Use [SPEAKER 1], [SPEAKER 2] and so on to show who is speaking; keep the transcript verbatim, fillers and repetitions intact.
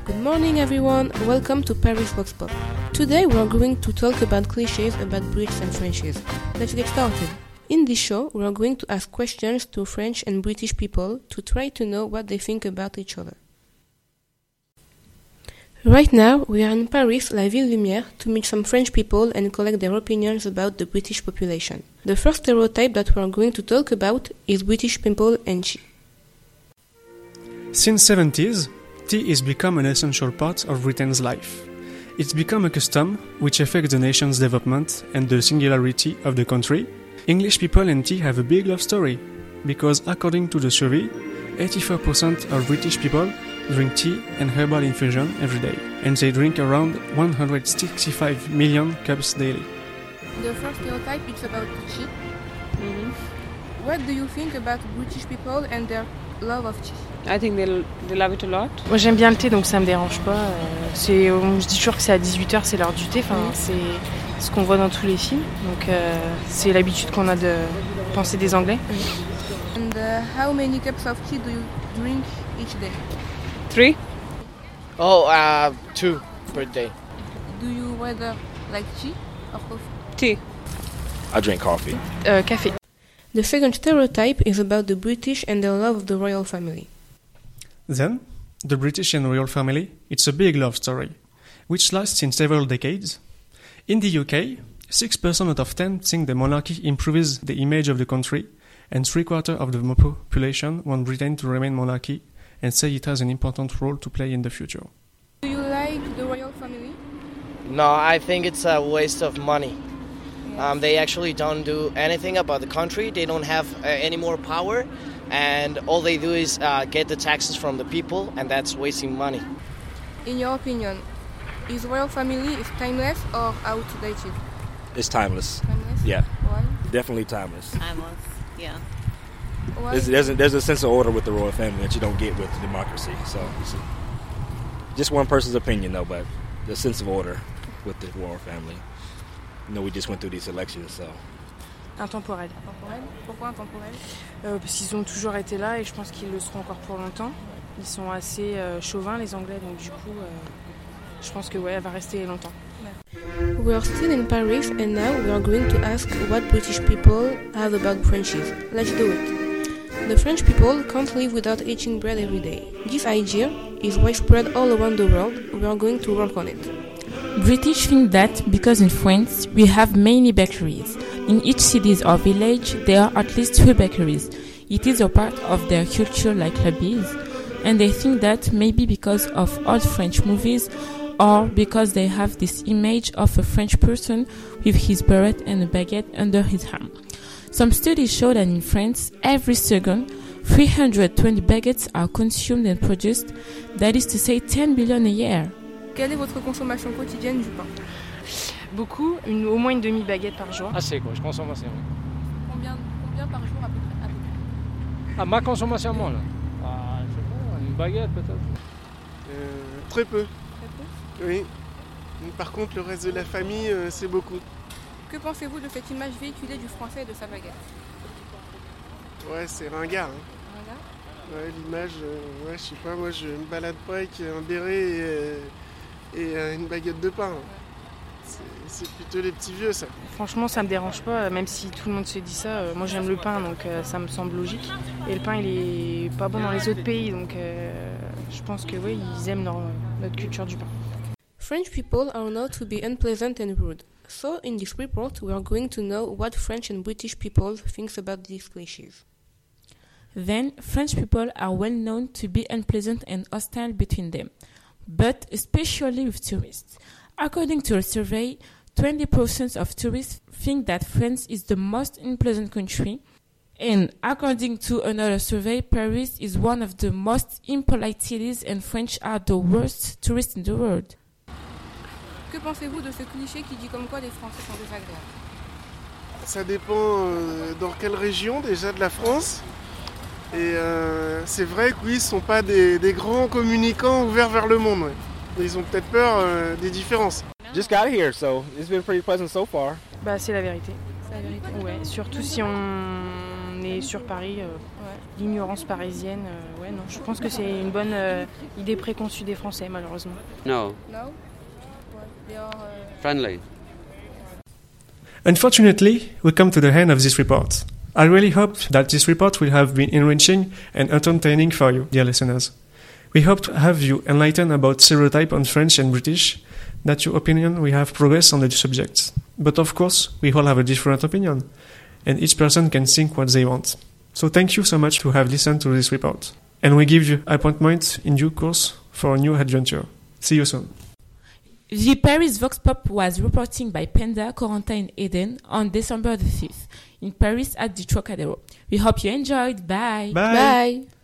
[SPEAKER 1] Good morning everyone, welcome to Paris Vox Pop. Today we are going to talk about clichés about Brits and Frenchies. Let's get started. In this show, we are going to ask questions to French and British people to try to know what they think about each other. Right now, we are in Paris, La Ville Lumière, to meet some French people and collect their opinions about the British population. The first stereotype that we are going to talk about is British people and tea.
[SPEAKER 2] Since seventies, tea has become an essential part of Britain's life. It's become a custom which affects the nation's development and the singularity of the country. English people and tea have a big love story, because according to the survey, eighty-four percent of British people drink tea and herbal infusion every day, and they drink around one hundred sixty-five million cups daily.
[SPEAKER 1] The first stereotype is about tea. Mm-hmm. What do you think about British people and their love of tea?
[SPEAKER 3] I think they, they love it a lot.
[SPEAKER 4] Moi j'aime bien le thé donc ça me dérange pas. Euh, c'est, je dis toujours que c'est à dix-huit heures, c'est l'heure du thé. Enfin, mm. C'est ce qu'on voit dans tous les films. Donc euh, c'est l'habitude qu'on a de penser des Anglais.
[SPEAKER 1] Mm. And uh, how many cups of tea do you drink each day?
[SPEAKER 3] Three?
[SPEAKER 5] Oh, uh, two per day.
[SPEAKER 1] Do you rather like tea or coffee?
[SPEAKER 3] Tea.
[SPEAKER 6] I drink coffee.
[SPEAKER 4] Euh, café.
[SPEAKER 1] The second stereotype is about the British and their love of the royal family.
[SPEAKER 2] Then, the British and royal family, it's a big love story, which lasts in several decades. In the U K, six percent out of ten think the monarchy improves the image of the country, and three quarters of the population want Britain to remain monarchy and say it has an important role to play in the future.
[SPEAKER 1] Do you like the royal family?
[SPEAKER 5] No, I think it's a waste of money. Um, they actually don't do anything about the country. They don't have uh, any more power, and all they do is uh, get the taxes from the people, and that's wasting money.
[SPEAKER 1] In your opinion, is royal family is timeless or outdated?
[SPEAKER 6] It's timeless.
[SPEAKER 1] Timeless?
[SPEAKER 6] Yeah.
[SPEAKER 1] Why?
[SPEAKER 6] Definitely timeless.
[SPEAKER 7] Timeless, yeah.
[SPEAKER 1] Why?
[SPEAKER 6] There's, there's, a, there's a sense of order with the royal family that you don't get with democracy. So, it's a, just one person's opinion, though, but the sense of order with the royal family. You know, we just went through these elections, so.
[SPEAKER 4] Intemporel.
[SPEAKER 1] Intemporel? Pourquoi intemporel?
[SPEAKER 4] euh, Parce qu'ils ont toujours été là et je pense qu'ils le seront encore pour longtemps. Ils sont assez euh, chauvins les Anglais, donc du coup, euh, je pense que ouais, elle va rester longtemps.
[SPEAKER 1] We are still in Paris and now we are going to ask what British people have about Frenchies. Let's do it. The French people can't live without eating bread every day. This idea is widespread all around the world. We are going to work on it.
[SPEAKER 8] British think that because in France we have many bakeries. In each city or village there are at least two bakeries. It is a part of their culture like hobbies, and they think that maybe because of old French movies or because they have this image of a French person with his beret and a baguette under his arm. Some studies show that in France, every second, three hundred twenty baguettes are consumed and produced, that is to say ten billion a year.
[SPEAKER 1] Quelle est votre consommation quotidienne du pain?
[SPEAKER 4] Beaucoup, une, au moins une demi-baguette par jour.
[SPEAKER 9] Assez quoi, je consomme assez. Oui.
[SPEAKER 1] Combien, combien par jour à peu près, à peu près?
[SPEAKER 9] Ah, ma consommation moi là ah, je sais pas, une baguette peut-être.
[SPEAKER 10] Euh, très peu.
[SPEAKER 1] Très peu?
[SPEAKER 10] Oui. Par contre, le reste de la famille, euh, c'est beaucoup.
[SPEAKER 1] Que pensez-vous de cette image véhiculée du français et de sa baguette?
[SPEAKER 10] Ouais, c'est ringard. Hein.
[SPEAKER 1] Ringard?
[SPEAKER 10] Ouais, l'image, euh, ouais, je sais pas, moi je me balade pas avec un béret et, euh, et euh, une baguette de pain. C'est, c'est plutôt les petits vieux, ça.
[SPEAKER 4] Franchement, ça me dérange pas, même si tout le monde se dit ça. Euh, moi, j'aime le pain, donc euh, ça me semble logique. Et le pain, il est pas bon dans les autres pays, donc euh, je pense que oui, ils aiment leur, notre culture du pain.
[SPEAKER 1] French people are known to be unpleasant and rude. So, in this report, we are going to know what French and British people think about these clichés.
[SPEAKER 8] Then, French people are well known to be unpleasant and hostile between them, but especially with tourists. According to a survey, twenty percent of tourists think that France is the most unpleasant country, and according to another survey, Paris is one of the most impolite cities and French are the worst tourists in the world.
[SPEAKER 1] Que pensez-vous de ce cliché qui dit comme quoi les Français sont désagréables?
[SPEAKER 10] Ça dépend euh, dans quelle région déjà de la France. Et euh, c'est vrai que oui, ils ne sont pas des, des grands communicants ouverts vers le monde. Ouais. Ils ont peut-être peur euh, des différences.
[SPEAKER 6] Just got here, so it's been pretty pleasant so far.
[SPEAKER 4] Bah, c'est la vérité.
[SPEAKER 1] C'est la vérité.
[SPEAKER 4] Ouais, surtout si on est sur Paris. Euh,
[SPEAKER 1] ouais.
[SPEAKER 4] l'ignorance parisienne. Euh, ouais, non, je pense que c'est une bonne euh, idée préconçue des Français, malheureusement.
[SPEAKER 7] No.
[SPEAKER 1] No? What? They are. Uh...
[SPEAKER 7] Friendly.
[SPEAKER 2] Unfortunately, we come to the end of this report. I really hope that this report will have been enriching and entertaining for you, dear listeners. We hope to have you enlightened about stereotype on French and British, that your opinion will have progressed on the subject. But of course, we all have a different opinion, and each person can think what they want. So thank you so much to have listened to this report. And we give you appointment in due course for a new adventure. See you soon.
[SPEAKER 8] The Paris Vox Pop was reporting by Penda, Corentin and Eden on December the fifth in Paris at the Trocadero. We hope you enjoyed. Bye.
[SPEAKER 2] Bye.
[SPEAKER 1] Bye.